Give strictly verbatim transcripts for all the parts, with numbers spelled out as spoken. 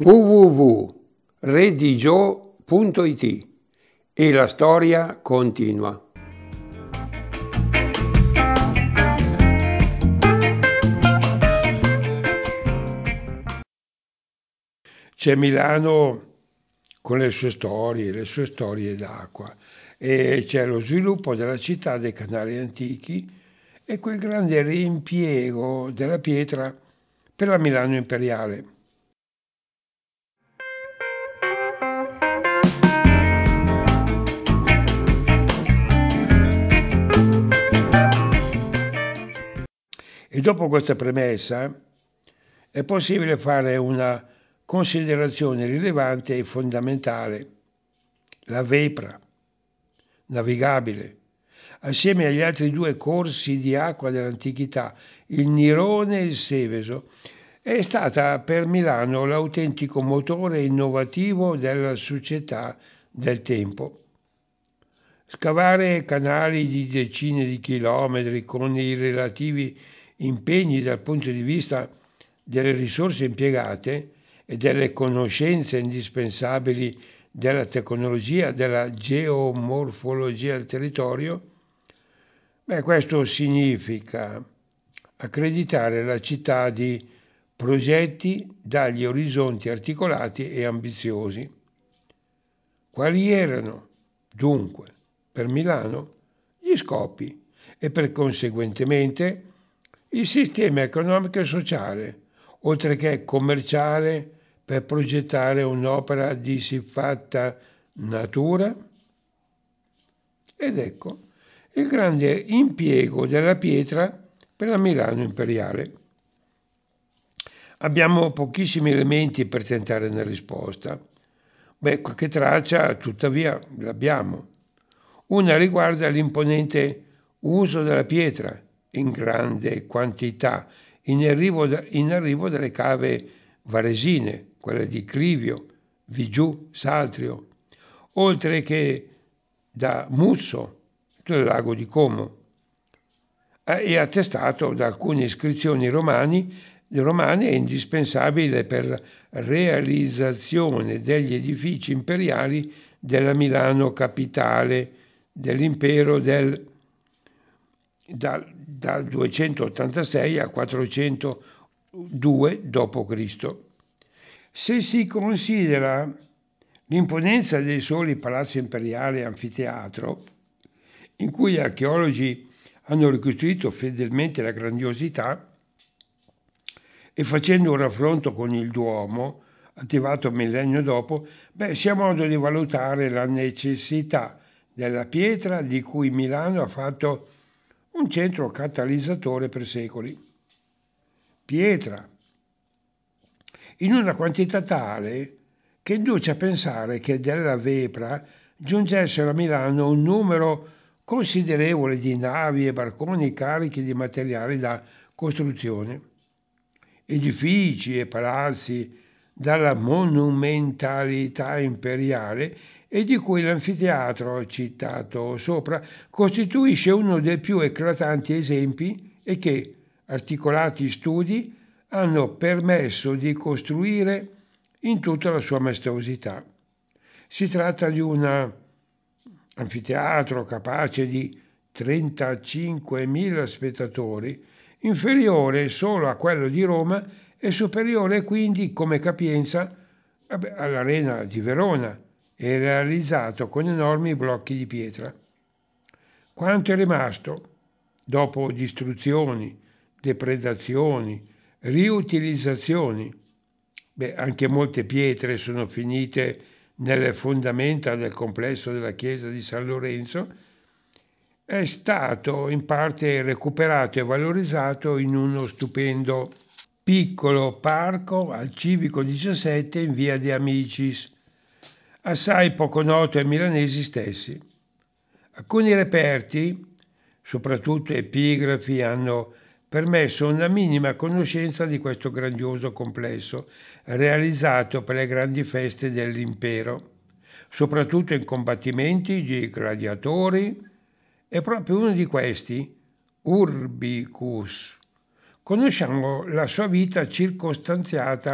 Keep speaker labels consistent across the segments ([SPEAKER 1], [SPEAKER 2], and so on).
[SPEAKER 1] w w w punto redigio punto it e la storia continua. C'è Milano con le sue storie, le sue storie d'acqua, e c'è lo sviluppo della città dei canali antichi e quel grande reimpiego della pietra per la Milano imperiale. E dopo questa premessa è possibile fare una considerazione rilevante e fondamentale. La Vepra, navigabile, assieme agli altri due corsi di acqua dell'antichità, il Nirone e il Seveso, è stata per Milano l'autentico motore innovativo della società del tempo. Scavare canali di decine di chilometri con i relativi impegni dal punto di vista delle risorse impiegate e delle conoscenze indispensabili della tecnologia, della geomorfologia del territorio, beh, questo significa accreditare la città di progetti dagli orizzonti articolati e ambiziosi. Quali erano, dunque, per Milano gli scopi e per conseguentemente il sistema economico e sociale, oltre che commerciale, per progettare un'opera di siffatta natura? Ed ecco il grande impiego della pietra per la Milano imperiale. Abbiamo pochissimi elementi per tentare una risposta. Beh, qualche traccia tuttavia l'abbiamo. Una riguarda l'imponente uso della pietra in grande quantità in arrivo, da, in arrivo dalle cave varesine, quelle di Crivio, Vigiù, Saltrio, oltre che da Muzzo, del lago di Como, e attestato da alcune iscrizioni romani, romane indispensabile per realizzazione degli edifici imperiali della Milano capitale dell'impero del, dal, dal duecentottantasei al quattrocentodue dopo Cristo Se si considera l'imponenza dei soli palazzo imperiale e anfiteatro, in cui gli archeologi hanno ricostruito fedelmente la grandiosità, e facendo un raffronto con il Duomo, attivato un millennio dopo, beh, si ha modo di valutare la necessità della pietra di cui Milano ha fatto un centro catalizzatore per secoli. Pietra, in una quantità tale che induce a pensare che dalla Vepra giungessero a Milano un numero considerevole di navi e barconi carichi di materiali da costruzione. Edifici e palazzi dalla monumentalità imperiale e di cui l'anfiteatro citato sopra costituisce uno dei più eclatanti esempi e che, articolati studi, hanno permesso di costruire in tutta la sua maestosità. Si tratta di un anfiteatro capace di trentacinquemila spettatori, inferiore solo a quello di Roma e superiore quindi come capienza all'Arena di Verona e realizzato con enormi blocchi di pietra. Quanto è rimasto dopo distruzioni, depredazioni, riutilizzazioni? Beh, anche molte pietre sono finite nelle fondamenta del complesso della chiesa di San Lorenzo. È stato in parte recuperato e valorizzato in uno stupendo piccolo parco al Civico diciassette in via De Amicis, assai poco noto ai milanesi stessi. Alcuni reperti, soprattutto epigrafi, hanno permesso una minima conoscenza di questo grandioso complesso realizzato per le grandi feste dell'impero, soprattutto in combattimenti di gladiatori. E proprio uno di questi, Urbicus, conosciamo la sua vita circostanziata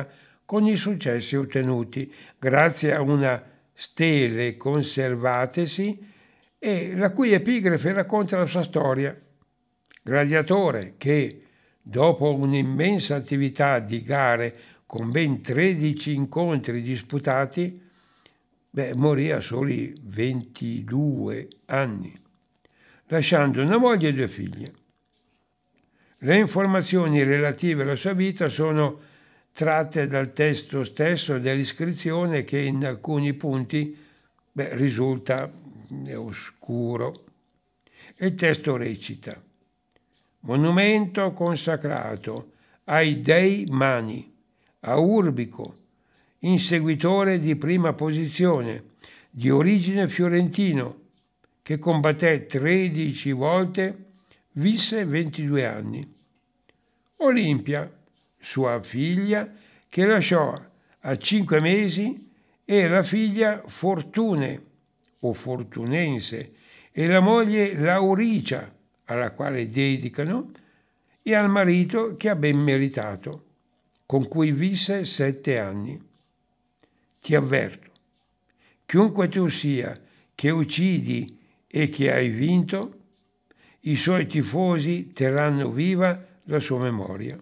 [SPEAKER 1] con i successi ottenuti grazie a una stele conservatesi e la cui epigrafe racconta la sua storia. Gladiatore che, dopo un'immensa attività di gare con ben tredici incontri disputati, beh, morì a soli ventidue anni, lasciando una moglie e due figlie. Le informazioni relative alla sua vita sono tratte dal testo stesso dell'iscrizione che in alcuni punti beh, risulta oscuro. Il testo recita: monumento consacrato ai dei Mani, a Urbico, inseguitore di prima posizione, di origine fiorentino, che combatté tredici volte, visse ventidue anni. Olimpia, sua figlia, che lasciò a cinque mesi, e la figlia Fortune o Fortunense e la moglie Lauricia, alla quale dedicano, e al marito che ha ben meritato, con cui visse sette anni. Ti avverto, chiunque tu sia che uccidi e che hai vinto, i suoi tifosi terranno viva la sua memoria.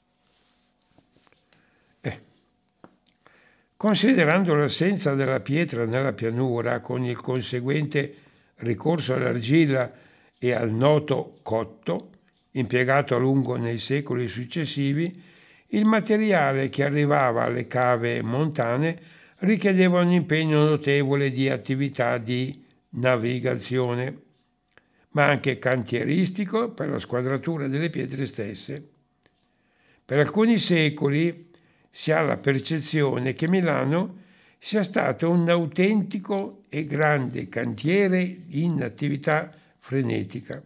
[SPEAKER 1] Eh. Considerando l'assenza della pietra nella pianura, con il conseguente ricorso all'argilla e al noto cotto, impiegato a lungo nei secoli successivi, il materiale che arrivava alle cave montane richiedeva un impegno notevole di attività di navigazione, ma anche cantieristico per la squadratura delle pietre stesse. Per alcuni secoli si ha la percezione che Milano sia stato un autentico e grande cantiere in attività frenetica.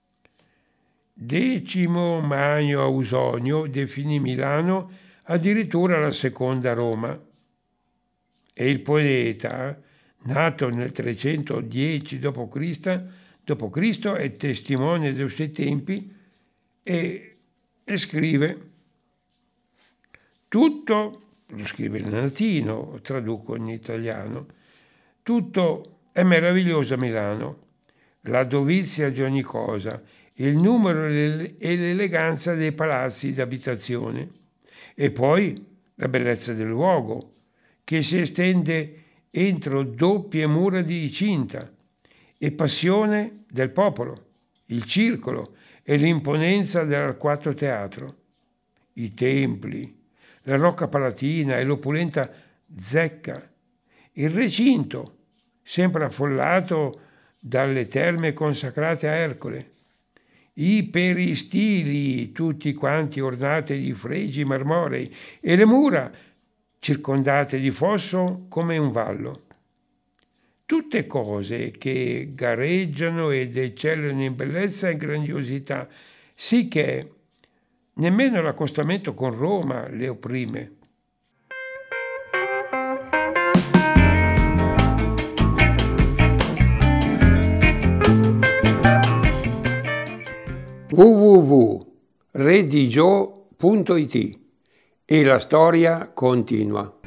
[SPEAKER 1] Decimo Manio Ausonio definì Milano addirittura la seconda Roma, e il poeta, nato nel trecentodieci dopo Cristo, è testimone dei suoi tempi e, e scrive: tutto, lo scrive in latino, traduco in italiano, tutto è meraviglioso a Milano, la dovizia di ogni cosa, il numero e l'eleganza dei palazzi d'abitazione, e poi la bellezza del luogo, che si estende entro doppie mura di cinta, e passione del popolo, il circolo e l'imponenza dell'Arquato Teatro, i templi, la Rocca Palatina e l'opulenta zecca, il recinto, sempre affollato dalle terme consacrate a Ercole, i peristili, tutti quanti ornati di fregi marmorei, e le mura, circondate di fosso come un vallo. Tutte cose che gareggiano ed eccellano in bellezza e grandiosità, sì che nemmeno l'accostamento con Roma le opprime. w w w punto redigio punto it e la storia continua.